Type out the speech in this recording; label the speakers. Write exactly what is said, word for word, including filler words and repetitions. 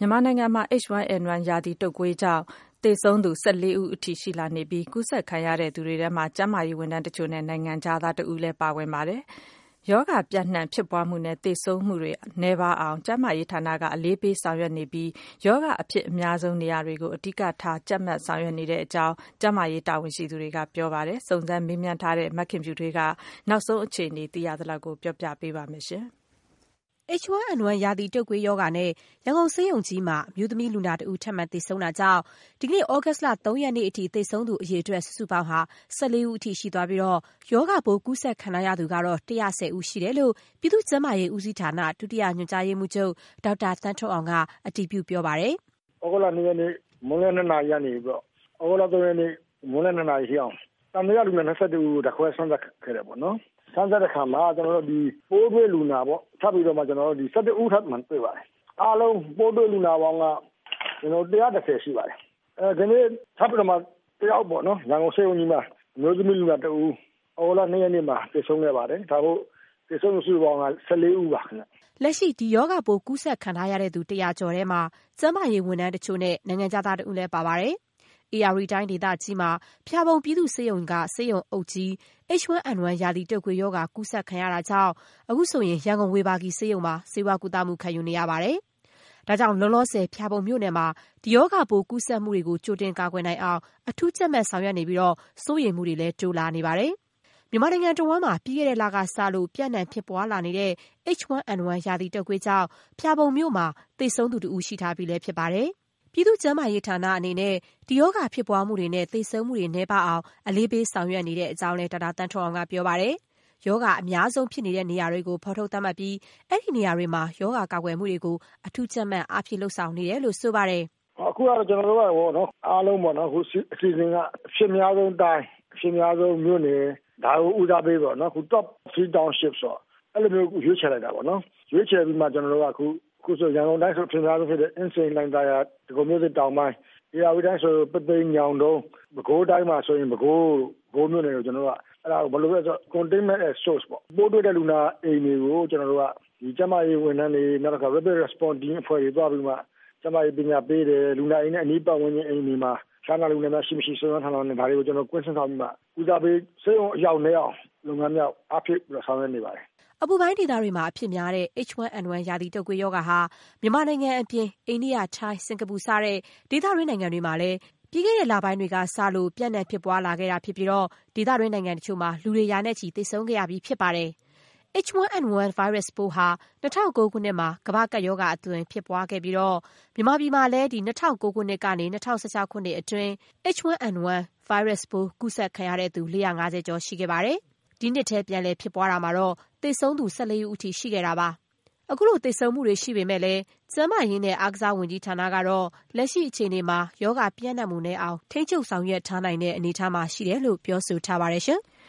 Speaker 1: မြန်မာနိုင်ငံမှာ H one N one ရာသီတုပ်ကွေးကြောင့်သေဆုံးသူ၁၄ဦးအထိရှိလာနေပြီးကူးစက်ခံရတဲ့သူတွေထဲမှာကျန်းမာရေးဝန်ထမ်းတချို့နဲ့နိုင်ငံခြားသားတဦးလည်းပါဝင်ပါတယ်။ရောဂါပြန့်နှံ့ဖြစ်ပွားမှုနဲ့သေဆုံးမှုတွေနည်းပါးအောင်ကျန်းမာရေးဌာနကအလေးပေးဆောင်ရွက်နေပြီးရောဂါအဖြစ်အများဆုံးနေရာတွေကိုအဓိကထားကြပ်မတ်ဆောင်ရွက်နေတဲ့အကြောင်းကျန်းမာရေးတာဝန်ရှိသူတွေကပြောပါတယ်။စုံစမ်းမေးမြန်းထားတဲ့မခင်ဖြူထွေးကနောက်ဆုံးအခြေအနေသိရသလောက်ကိုပြောပြပေးပါမယ်ရှင်။
Speaker 2: H one N one ရာသီတုပ်ကွေးရောဂါနဲ့ရန်ကုန်ဆေးရုံကြီးမှာအမျိုးသမီးလူနာတဦးထပ်မံသေဆုံးတာကြောင့်ဒီကနေ့ဩဂတ်စ်လ၃ရက်နေ့အထိသေဆုံးသူအရေအတွက်စုစုပေါင်းဟာ၁၄ဦးအထိရှိသွားပြီးတော့ရောဂါပိုးကူးစက်ခံရသူကတော့၁၁၀ဦးရှိတယ်လို့ပြည်သူ့ကျန်းမာရေးဦးစီးဌာနဒုတိယညွှန်ကြားရေးမှူးချုပ်ဒေါက်တာသန်းထွဋ်အောင်ကအတည်ပြုပြောပါတယ်
Speaker 3: ။ဩဂုတ်လ၂ရက်နေ့မွန်းလွဲ၂နာရီကနေပြီးတော့ဩဂုတ်လ၃ရက်နေ့မွန်းလွဲ၂နာရီထိအောင်တန်မြရလူနာ၂၁ဦးကိုဓာတ်ခွဲစမ်းသပ်ခဲ့တယ်ပေါ့နော်။စမ်းသပ်တဲ့အခါမှာကျွန်တော်တို့ဒီပိုးတွေ့လူနာပေါ့ထပ်ပြီးတော့မှကျွန်တော်တို့ဒီ၁၁ဦးထပ်မှန်တွေ့ပါတယ်အားလုံးပိုးတွေ့လူနာပေါင်းကကျွန်တော်၁၁၀ရှိပါတယ်အဲဒီနေ့ထပ်ပြီးတော့မှတယောက်ပေါ့နော်ရန်ကုန်ဆေးရုံကြီးမှာမျိုးသမီးလူနာတဦးအော်လာ၂ရက်နေ့မှာပြေဆုံးခဲ့ပါတယ်ဒါတို့ပြေဆုံးစုပေါင်းက၁၄ဦးပါခင်ဗျ
Speaker 2: လက်ရှိဒီယောဂပိုးကူးစက်ခံထားရတဲ့သူ၁၀၀ကျော်ထဲမှာကျန်းမာရေးဝန်ထမ်းတချို့နဲ့နိုင်ငံခြားသားတဦးလည်းပါပါတယ်ဧရာဝတီတိုင်းဒေသကြီးမှာဖျာပုံပြည်သူ့ဆေးရုံကဆေးရုံအုပ်ကြီး H one N one ရာသီတုပ်ကွေးရောဂါကူးစက်ခံရတာကြောင့်အခုဆိုရင်ရန်ကုန်ဝေဘာဂီဆေးရုံမှာဆေးဝါးကုသမှုခံယူနေရပါတယ်။ဒါကြောင့်လောလောဆယ်ဖျာပုံမြို့နယ်မှာဒီရောဂါပိုးကူးစက်မှုတွေကိုကြိုတင်ကာကွယ်နိုင်အောင်အထူးကြပ်မတ်ဆောင်ရွက်နေပြီးတော့စိုးရိမ်မှုတွေလည်းတိုးလာနေပါတယ်။မြန်မာနိုင်ငံတဝန်းမှာပြီးခဲ့တဲ့လကစလို့ပြန့်နှံ့ဖြစ်ပွားလာနေတဲ့ H one N one ရာသီတုပ်ကွေးကြောင့်ဖျာပုံမြို့မှာသေဆုံးသူတဦးရှိထားပြီးလည်းဖြစ်ပါတယ်။ပြည်သူ့ကျန်းမာရေးဌာနအနေနဲ့ဒီရောဂါဖြစ်ပွားမှုတွေနဲ့သေဆုံးမှုတွေနည်းပါးအောင်အလေးပေးဆောင်ရွက်နေတဲ့အကြောင်းလည်းဒေါက်တာသန်းထွဋ်အောင်ကပြောပါတယ်။ရောဂါအများဆုံးဖြစ်နေတဲ့နေရာတွေကိုဖော်ထုတ်သတ်မှတ်ပြီးအဲ့ဒီနေရာတွေမှာရောဂါကာကွယ်မှုတွေကိုအထူးကြပ်မတ်အားဖြည့်လှုပ်ဆောင်နေတယ်လို့ဆိုပါတယ်
Speaker 3: ။အခုကတော့ကျွန်တော်တို့ကပေါ့နော်အားလုံးပေါ့နော်အခုအစီအစဉ်ကအဖြစ်များဆုံးတိုင်းအဖြစ်များဆုံးမြို့နယ်ဒါကိုဦးစားပေးပေါ့နော်အခု top three townships ဆိုအဲ့လိုမျိုးရွေးချယ်လိုက်တာပေါ့နော်ရွေးချယ်ပြီးမှကျွန်တော်တို့ကအခုခုဆိုရန်ကုန်တိုင်းဆိုပြင်သားလို့ဖြစ်တဲ့အင်းစိန်လိုင်သာယာဒီကုမျိုးစစ်တောင်ပိုင်းဧရာဝတီတိုင်းဆိုပသိမ်ညောင်တုံးပဲခူးတိုင်းမှာဆိုရင်ပဲခူးဘိုးမြို့နယ်ကိုကျွန်တော်တို့ကအဲ့ဒါဘယ်လိုလဲဆို containment as source ပေါ့ပိုးတွေ့တဲ့လူနာအိမ်တွေကိုကျွန်တော်တို့ကဒီကျန်းမာရေးဝန်ထမ်းတွေနောက်တစ်ခါ rapid response team အဖွဲ့တွေတွားပြီးမှကျန်းမာရေးပညာပေးတယ်လူနာအိမ်နဲ့အနီးပတ်ဝန်းကျင်အိမ်တွေမှာရှားနာလူနာများရှိမရှိစုံစမ်းထားတာနဲ့ဒါတွေကိုကျွန်တော်ကွင်းဆင်းဆောင်ပြီးမှဦးစားပေးစေုံအရောက်နဲ့အောင်လုပ်ငန်းများအားဖြည့်ပြီးဆောင်ရွက်နေပါတယ်
Speaker 2: အပူပိုင်းဒေသတွေမှာအဖြစ်များတဲ့ H one N one ရာသီတုပ်ကွေးရောဂါဟာမြန်မာနိုင်ငံအပြင်အိန္ဒိယ၊ထိုင်း၊စင်ကာပူစတဲ့ဒေသတွင်းနိုင်ငံတွေမှာလည်းပြီးခဲ့တဲ့လပိုင်းတွေကစလို့ပြန့်နှံ့ဖြစ်ပွားလာခဲ့တာဖြစ်ပြီးတော့ဒေသတွင်းနိုင်ငံတချို့မှာလူတွေရာနဲ့ချီသေဆုံးခဲ့ရပြီးဖြစ်ပါတယ်။ H one N one ဗိုင်းရပ်စ်ပိုးဟာ၂၀၀၉ခုနှစ်မှာကမ္ဘာ့ကပ်ရောဂါအသွင်ဖြစ်ပွားခဲ့ပြီးတော့မြန်မာပြည်မှာလည်းဒီ၂၀၀၉ခုနှစ်ကနေ၂၀၁၆ခုနှစ်အတွင်း H one N one ဗိုင်းရပ်စ်ပိုးကူးစက်ခံရတဲ့သူ၄၅၀ကျော်ရှိခဲ့ပါတယ်။ဒီနှစ်ထဲပြန်လည်ဖြစ်ပွားတာမှာတော့သေဆုံးသူ၁၄ဦးအထိရှိခဲ့တာပါ။အခုလိုသေဆုံးမှုတွေရှိပေမဲ့လည်းကျန်းမာရေးနဲ့အားကစားဝန်ကြီးဌာနကတော့လက်ရှိအခြေအနေမှာရောဂါပြန့်နှံ့မှုနည်းအောင်ထိန်းချုပ်ဆောင်ရွက်ထားနိုင်တဲ့အနေအထားမှာရှိတယ်လို့ပြောဆိုထားပါတယ်ရှင်။